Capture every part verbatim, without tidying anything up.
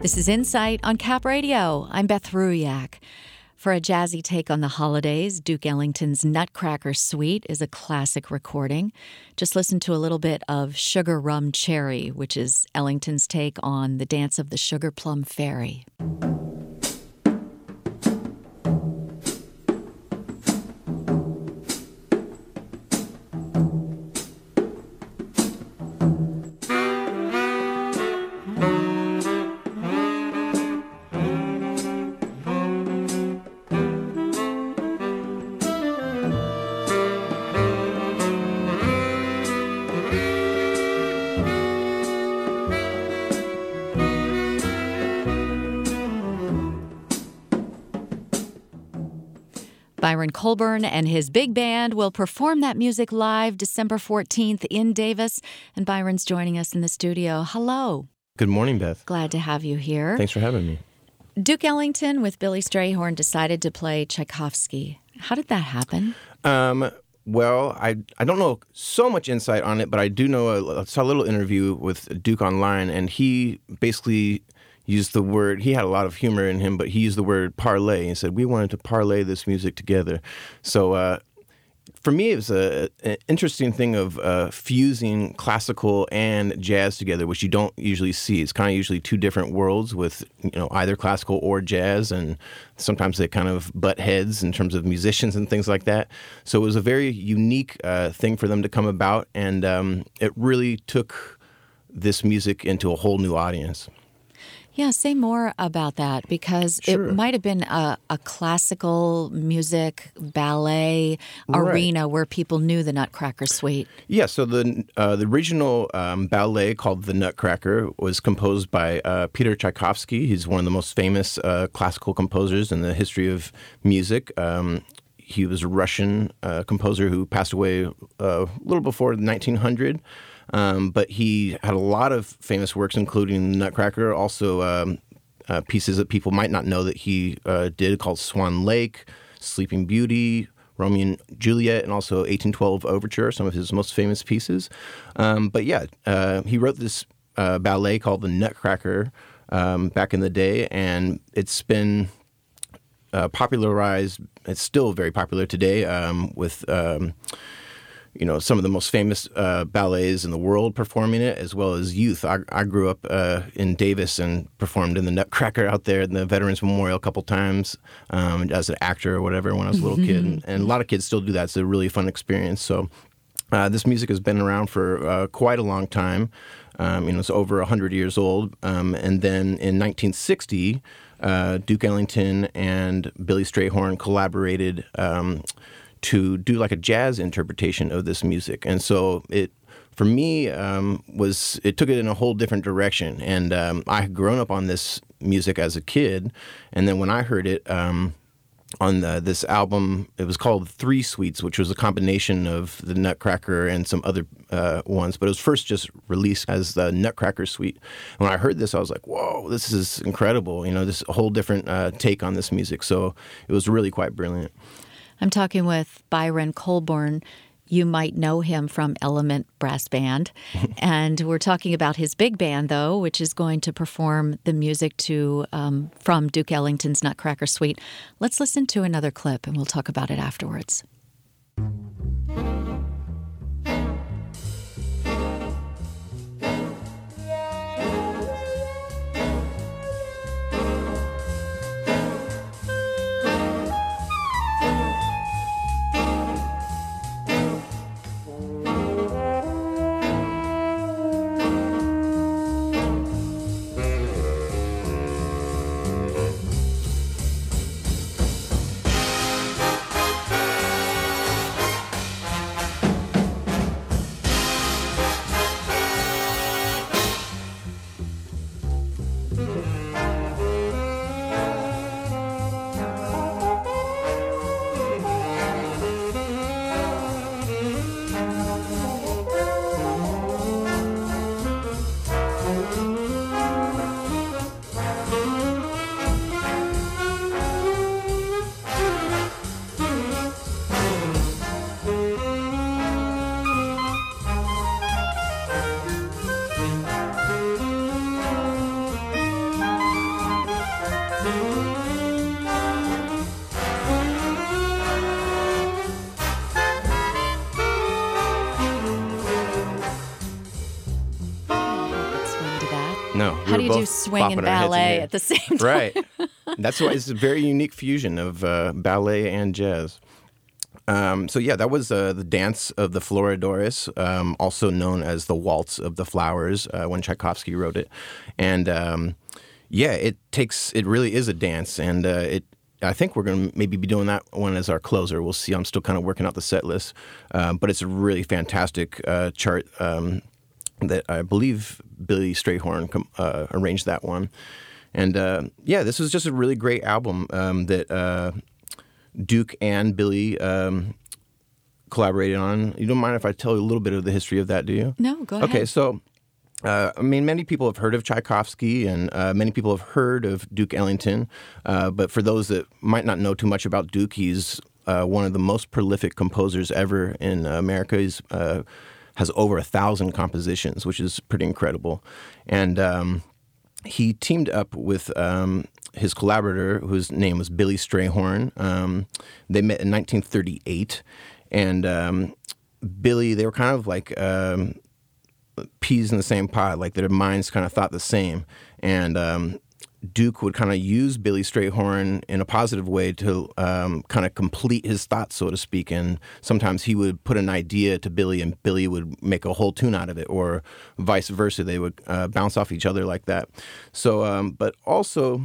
This is Insight on Cap Radio. I'm Beth Ruyak. For a jazzy take on the holidays, Duke Ellington's Nutcracker Suite is a classic recording. Just listen to a little bit of Sugar Rum Cherry, which is Ellington's take on the Dance of the Sugar Plum Fairy. Byron Colburn and his big band will perform that music live December fourteenth in Davis, and Byron's joining us in the studio. Hello. Good morning, Beth. Glad to have you here. Thanks for having me. Duke Ellington with Billy Strayhorn decided to play Tchaikovsky. How did that happen? Um, well, I I don't know so much insight on it, but I do know a, I saw a little interview with Duke online, and he basically used the word, he had a lot of humor in him, but he used the word parlay and said, we wanted to parlay this music together. So uh, for me, it was a, an interesting thing of uh, fusing classical and jazz together, which you don't usually see. It's kind of usually two different worlds with, you know, either classical or jazz, and sometimes they kind of butt heads in terms of musicians and things like that. So it was a very unique uh, thing for them to come about, and um, it really took this music into a whole new audience. Yeah, say more about that, because Sure. it might have been a, a classical music ballet Right. arena where people knew the Nutcracker Suite. Yeah, so the uh, the original um, ballet called The Nutcracker was composed by uh, Peter Tchaikovsky. He's one of the most famous uh, classical composers in the history of music. Um, he was a Russian uh, composer who passed away uh, a little before nineteen hundred. Um, but he had a lot of famous works, including Nutcracker, also um, uh, pieces that people might not know that he uh, did, called Swan Lake, Sleeping Beauty, Romeo and Juliet, and also eighteen twelve Overture, some of his most famous pieces. Um, but yeah, uh, he wrote this uh, ballet called The Nutcracker um, back in the day, and it's been uh, popularized. It's still very popular today um, with... Um, you know, some of the most famous uh, ballets in the world performing it, as well as youth. I, I grew up uh, in Davis and performed in the Nutcracker out there in the Veterans Memorial a couple times um, as an actor or whatever when I was a little kid. And, and a lot of kids still do that. It's a really fun experience. So uh, this music has been around for uh, quite a long time. Um, you know, it's over one hundred years old. Um, and then in nineteen sixty, uh, Duke Ellington and Billy Strayhorn collaborated um to do like a jazz interpretation of this music. And so it, for me, um, was, it took it in a whole different direction. And um, I had grown up on this music as a kid. And then when I heard it um, on the, this album, it was called Three Suites, which was a combination of the Nutcracker and some other uh, ones. But it was first just released as the Nutcracker Suite. And when I heard this, I was like, whoa, this is incredible. You know, this a whole different uh, take on this music. So it was really quite brilliant. I'm talking with Byron Colburn. You might know him from Element Brass Band. And we're talking about his big band, though, which is going to perform the music to um, from Duke Ellington's Nutcracker Suite. Let's listen to another clip, and we'll talk about it afterwards. No. we How were do you both do swing and bopping our heads in ballet here. at the same time? Right. That's why it's a very unique fusion of uh, ballet and jazz. Um, so yeah, that was uh, the Dance of the Florodores, um, also known as the Waltz of the Flowers, uh, when Tchaikovsky wrote it. And um, yeah, it takes it really is a dance, and uh, it. I think we're going to maybe be doing that one as our closer. We'll see. I'm still kind of working out the set list, um, but it's a really fantastic uh, chart um, that I believe Billy Strayhorn com- uh, arranged that one. And uh, yeah, this was just a really great album um, that. Uh, Duke and Billy um, collaborated on. You don't mind if I tell you a little bit of the history of that, do you? No, go ahead. Okay, so, uh, I mean, many people have heard of Tchaikovsky, and uh, many people have heard of Duke Ellington. Uh, but for those that might not know too much about Duke, he's uh, one of the most prolific composers ever in America. He's uh, has over a thousand compositions, which is pretty incredible. And um, he teamed up with... Um, his collaborator, whose name was Billy Strayhorn. Um, they met in nineteen thirty-eight, and um, Billy, they were kind of like um, peas in the same pod, like their minds kind of thought the same. And um, Duke would kind of use Billy Strayhorn in a positive way to um, kind of complete his thoughts, so to speak. And sometimes he would put an idea to Billy, and Billy would make a whole tune out of it, or vice versa. They would uh, bounce off each other like that. So, um, but also...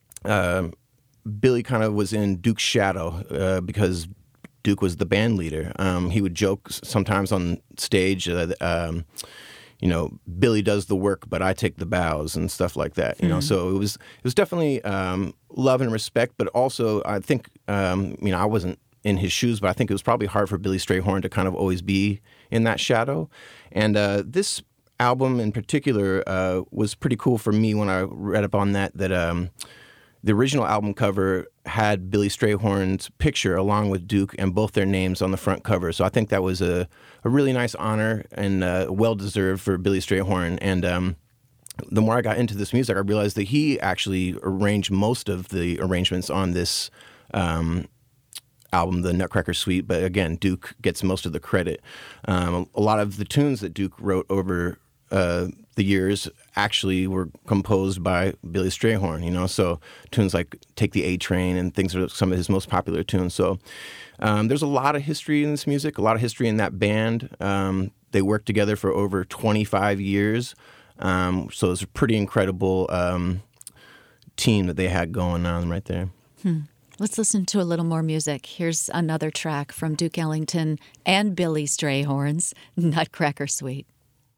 Uh, Billy kind of was in Duke's shadow uh, because Duke was the band leader. Um, he would joke sometimes on stage, uh, um, you know, Billy does the work, but I take the bows and stuff like that. You mm. know, so it was it was definitely um, love and respect, but also I think um, you know I wasn't in his shoes, but I think it was probably hard for Billy Strayhorn to kind of always be in that shadow. And uh, this album in particular uh, was pretty cool for me when I read up on that. That um, The original album cover had Billy Strayhorn's picture along with Duke and both their names on the front cover. So I think that was a, a really nice honor and uh, well-deserved for Billy Strayhorn. And um, the more I got into this music, I realized that he actually arranged most of the arrangements on this um, album, the Nutcracker Suite. But again, Duke gets most of the credit. Um, a lot of the tunes that Duke wrote over uh, the years actually were composed by Billy Strayhorn, you know, so tunes like Take the A Train and things are some of his most popular tunes. So um, there's a lot of history in this music, a lot of history in that band. Um, they worked together for over twenty-five years, um, so it's a pretty incredible um, team that they had going on right there. Hmm. Let's listen to a little more music. Here's another track from Duke Ellington and Billy Strayhorn's Nutcracker Suite.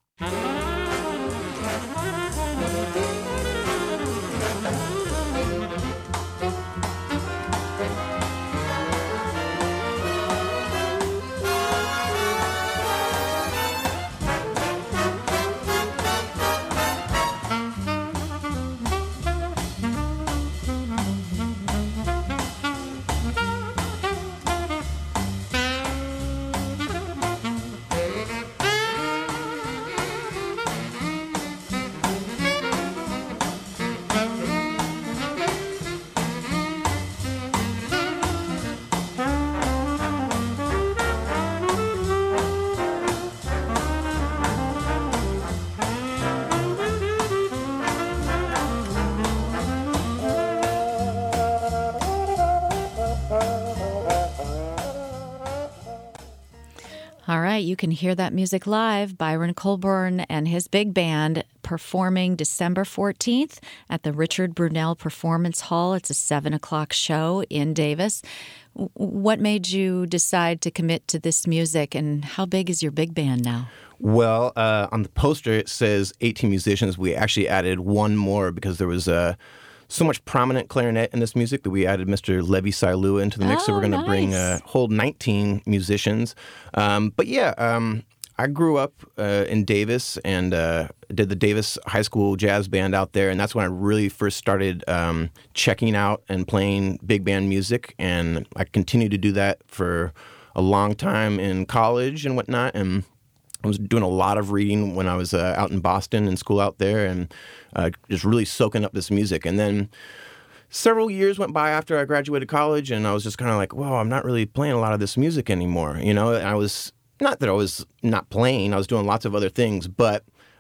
All right, you can hear that music live. Byron Colburn and his big band performing December fourteenth at the Richard Brunel Performance Hall. It's a seven o'clock show in Davis. What made you decide to commit to this music, and how big is your big band now? Well, uh, on the poster it says eighteen musicians. We actually added one more because there was a... Uh, so much prominent clarinet in this music that we added Mister Levi Sailua into the mix. Oh, so we're going to nice. bring a whole nineteen musicians. Um, but yeah, um, I grew up uh, in Davis and uh, did the Davis High School Jazz Band out there. And that's when I really first started um, checking out and playing big band music. And I continued to do that for a long time in college and whatnot. And I was doing a lot of reading when I was uh, out in Boston in school out there, and uh, just really soaking up this music. And then several years went by after I graduated college, and I was just kind of like, well, I'm not really playing a lot of this music anymore. You know, and I was, not that I was not playing, I was doing lots of other things, but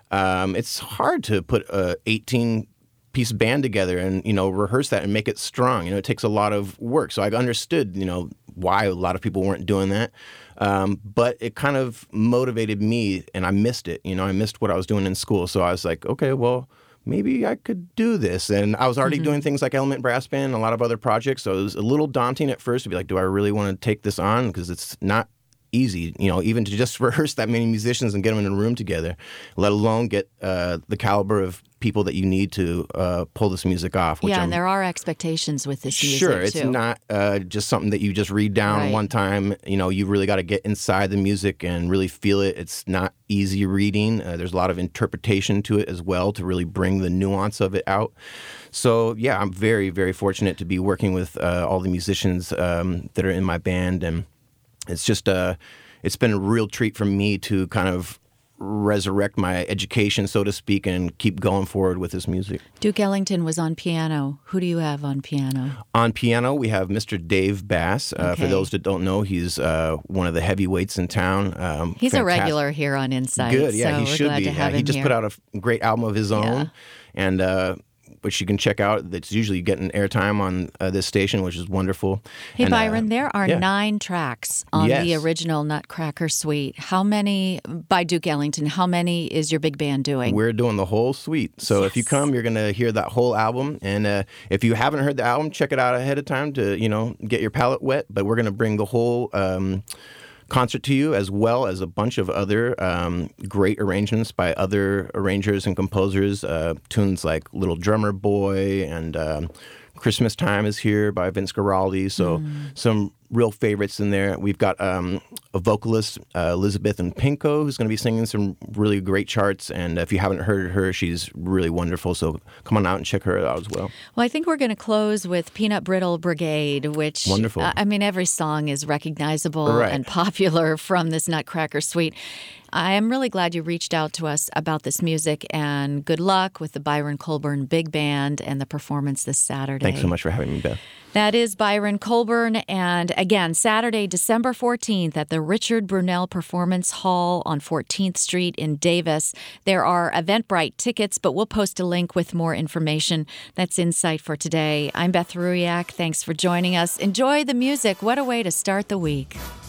um, it's hard to put a eighteen piece band together and, you know, rehearse that and make it strong. You know, it takes a lot of work. So I understood, you know, why a lot of people weren't doing that. Um, but it kind of motivated me, and I missed it. You know, I missed what I was doing in school. So I was like, okay, well, maybe I could do this. And I was already mm-hmm. doing things like Element Brass Band and a lot of other projects. So it was a little daunting at first to be like, do I really want to take this on? Because it's not easy, you know, even to just rehearse that many musicians and get them in a room together, let alone get uh, the caliber of people that you need to uh, pull this music off. Which yeah, I'm, and there are expectations with this music, sure, it's too. not uh, just something that you just read down right. one time. You know, you really got to get inside the music and really feel it. It's not easy reading. Uh, there's a lot of interpretation to it as well to really bring the nuance of it out. So, yeah, I'm very, very fortunate to be working with uh, all the musicians um, that are in my band, and it's just uh, it's been a real treat for me to kind of resurrect my education, so to speak, and keep going forward with this music. Duke Ellington was on piano. Who do you have on piano? On piano, we have Mister Dave Bass. Uh, okay. For those that don't know, he's uh, one of the heavyweights in town. Um, he's fantastic. a regular here on Insight. Good, yeah, so he we're should glad be. To have uh, he him just here. put out a f- great album of his own, yeah. and uh, which you can check out. That's usually getting airtime on uh, this station, which is wonderful. Hey, and, Byron, uh, there are yeah. nine tracks on yes. the original Nutcracker Suite. How many, by Duke Ellington, how many is your big band doing? We're doing the whole suite. So yes. if you come, you're going to hear that whole album. And uh, if you haven't heard the album, check it out ahead of time to, you know, get your palate wet. But we're going to bring the whole um, concert to you, as well as a bunch of other um, great arrangements by other arrangers and composers. Uh, tunes like Little Drummer Boy and um, Christmas Time is Here by Vince Guaraldi. So mm. some real favorites in there. We've got um, a vocalist, uh, Elizabeth and Pinko, who's going to be singing some really great charts. And if you haven't heard her, she's really wonderful. So come on out and check her out as well. Well, I think we're going to close with Peanut Brittle Brigade, which, wonderful. Uh, I mean, every song is recognizable right. and popular from this Nutcracker Suite. I am really glad you reached out to us about this music, and good luck with the Byron Colburn Big Band and the performance this Saturday. Thanks so much for having me, Beth. That is Byron Colburn, and again, Saturday, December fourteenth at the Richard Brunel Performance Hall on fourteenth Street in Davis. There are Eventbrite tickets, but we'll post a link with more information. That's Insight for today. I'm Beth Ruiak. Thanks for joining us. Enjoy the music. What a way to start the week.